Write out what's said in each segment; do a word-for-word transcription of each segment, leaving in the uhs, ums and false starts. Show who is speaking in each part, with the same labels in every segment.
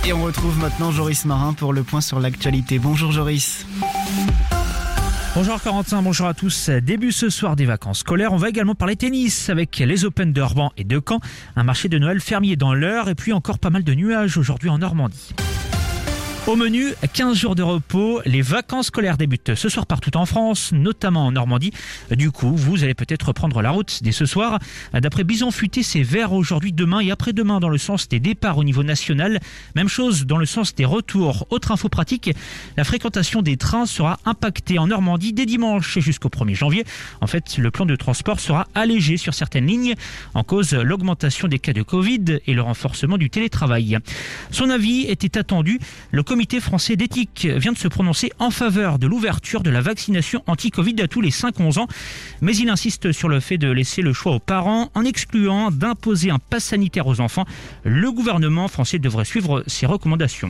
Speaker 1: Et on retrouve maintenant Joris Marin pour le point sur l'actualité. Bonjour Joris.
Speaker 2: Bonjour Corentin, bonjour à tous. Début ce soir des vacances scolaires, on va également parler tennis avec les Open de Orban et de Caen. Un marché de Noël fermier dans l'Eure et puis encore pas mal de nuages aujourd'hui en Normandie. Au menu, quinze jours de repos. Les vacances scolaires débutent ce soir partout en France, notamment en Normandie. Du coup, vous allez peut-être reprendre la route dès ce soir. D'après Bison Futé, c'est vert aujourd'hui, demain et après-demain dans le sens des départs au niveau national. Même chose dans le sens des retours. Autre info pratique, la fréquentation des trains sera impactée en Normandie dès dimanche et jusqu'au premier janvier. En fait, le plan de transport sera allégé sur certaines lignes. En cause, l'augmentation des cas de Covid et le renforcement du télétravail. Son avis était attendu. Le Le comité français d'éthique vient de se prononcer en faveur de l'ouverture de la vaccination anti-Covid à tous les cinq à onze ans. Mais il insiste sur le fait de laisser le choix aux parents en excluant d'imposer un pass sanitaire aux enfants. Le gouvernement français devrait suivre ces recommandations.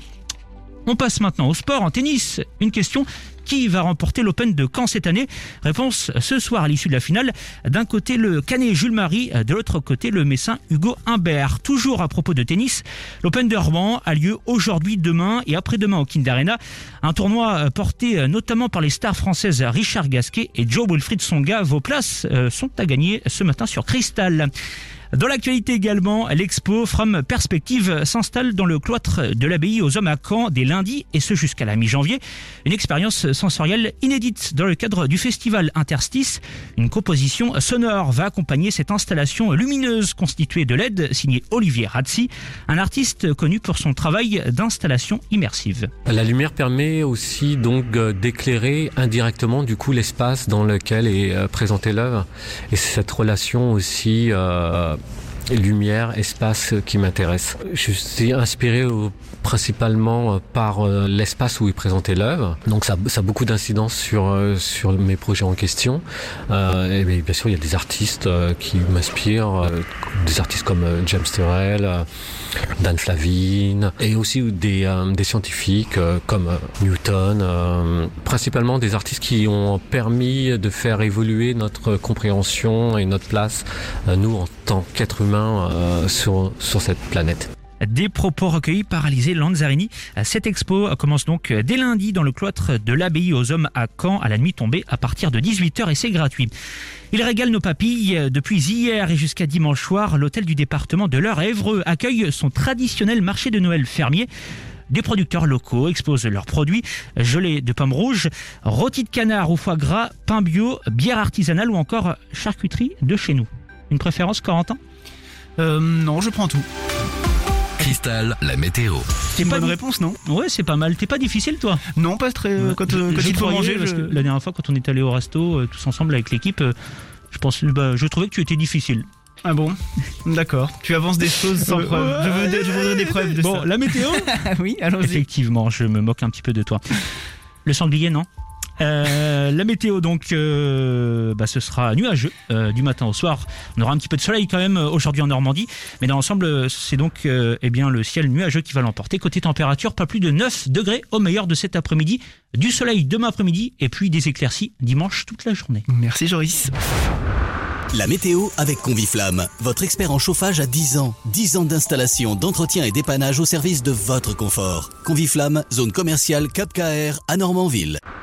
Speaker 2: On passe maintenant au sport, en tennis. Une question, qui va remporter l'Open de Caen cette année? Réponse ce soir à l'issue de la finale. D'un côté le Canet Jules Marie, de l'autre côté le Messin Hugo Humbert. Toujours à propos de tennis, l'Open de Orban a lieu aujourd'hui, demain et après-demain au Kind Arena. Un tournoi porté notamment par les stars françaises Richard Gasquet et Jo-Wilfried Tsonga. Vos places sont à gagner ce matin sur Cristal. Dans l'actualité également, l'expo From Perspective s'installe dans le cloître de l'abbaye aux Hommes à Caen dès lundi et ce jusqu'à la mi-janvier. Une expérience sensorielle inédite dans le cadre du festival Interstice. Une composition sonore va accompagner cette installation lumineuse constituée de L E D signée Olivier Razzi, un artiste connu pour son travail d'installation immersive.
Speaker 3: La lumière permet aussi donc d'éclairer indirectement du coup l'espace dans lequel est présentée l'œuvre, et c'est cette relation aussi euh, lumière, espace qui m'intéresse. Je suis inspiré au, principalement par euh, l'espace où est présentée l'œuvre. Donc ça, ça a beaucoup d'incidence sur, euh, sur mes projets en question. Euh, et bien sûr, il y a des artistes euh, qui m'inspirent, euh, des artistes comme euh, James Turrell, euh, Dan Flavin, et aussi des, euh, des scientifiques euh, comme euh, Newton. Euh, principalement des artistes qui ont permis de faire évoluer notre compréhension et notre place, euh, nous en tant qu'êtres humains, Euh, sur, sur cette planète.
Speaker 2: Des propos recueillis par Alizé Lanzarini. Cette expo commence donc dès lundi dans le cloître de l'abbaye aux Hommes à Caen à la nuit tombée à partir de dix-huit heures et c'est gratuit. Il régale nos papilles. Depuis hier et jusqu'à dimanche soir, l'hôtel du département de l'Eure à Évreux accueille son traditionnel marché de Noël fermier. Des producteurs locaux exposent leurs produits, gelée de pommes rouges, rôti de canard au foie gras, pain bio, bière artisanale ou encore charcuterie de chez nous. Une préférence, Corentin ?
Speaker 1: Euh, non, je prends tout.
Speaker 4: Cristal, la météo.
Speaker 1: C'est une
Speaker 2: pas
Speaker 1: bonne
Speaker 2: di-
Speaker 1: réponse, non?
Speaker 2: Ouais, c'est pas mal. T'es pas difficile, toi?
Speaker 1: Non, pas très. euh, Quand, euh,
Speaker 2: Je-
Speaker 1: quand
Speaker 2: je
Speaker 1: il faut
Speaker 2: croyais,
Speaker 1: manger,
Speaker 2: parce
Speaker 1: je...
Speaker 2: que la dernière fois, quand on est allé au resto, euh, tous ensemble avec l'équipe, euh, je pense, bah, je trouvais que tu étais difficile.
Speaker 1: Ah bon? D'accord. Tu avances des choses sans
Speaker 2: Ouais,
Speaker 1: preuve.
Speaker 2: ouais,
Speaker 1: Je, veux des- je voudrais des preuves de
Speaker 2: Bon,
Speaker 1: ça.
Speaker 2: la météo?
Speaker 1: Ah oui, allons-y.
Speaker 2: Effectivement, je me moque un petit peu de toi. Le sanglier, non? Euh, la météo donc euh, bah, ce sera nuageux euh, du matin au soir. On aura un petit peu de soleil quand même euh, aujourd'hui en Normandie, mais dans l'ensemble euh, c'est donc euh, eh bien le ciel nuageux qui va l'emporter. Côté température, pas plus de neuf degrés au meilleur de cet après-midi, du soleil demain après-midi et puis des éclaircies dimanche toute la journée.
Speaker 1: Merci Joris.
Speaker 5: La météo avec Conviflamme, votre expert en chauffage à dix ans. dix ans d'installation, d'entretien et dépannage au service de votre confort. Conviflamme, zone commerciale Cap K R à Normanville.